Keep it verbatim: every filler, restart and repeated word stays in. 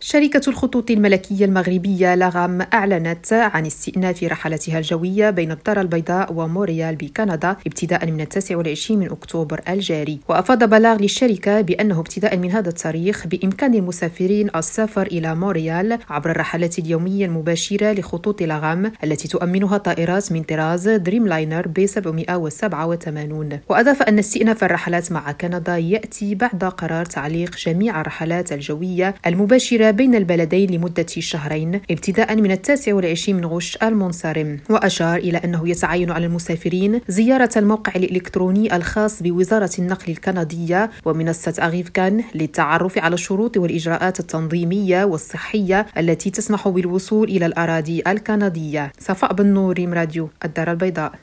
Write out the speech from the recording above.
شركة الخطوط الملكية المغربية لاغام أعلنت عن استئناف رحلاتها الجوية بين الدار البيضاء ومونريال بكندا ابتداء من التاسع والعشرين من أكتوبر الجاري. وأفاد بلاغ للشركة بأنه ابتداء من هذا التاريخ بإمكان المسافرين السفر إلى مونريال عبر الرحلات اليومية المباشرة لخطوط لاغام التي تؤمنها طائرات من طراز دريم لاينر ب سبعمائة وسبعة وثمانين. وأضاف أن استئناف الرحلات مع كندا يأتي بعد قرار تعليق جميع الرحلات الجوية المباشرة بين البلدين لمدة شهرين ابتداء من التاسع والعشرين من غشت المنصرم. وأشار إلى أنه يتعين على المسافرين زيارة الموقع الإلكتروني الخاص بوزارة النقل الكندية ومنصة أغيفكان للتعرف على الشروط والإجراءات التنظيمية والصحية التي تسمح بالوصول إلى الأراضي الكندية. صفاء بن نور، راديو الدار البيضاء.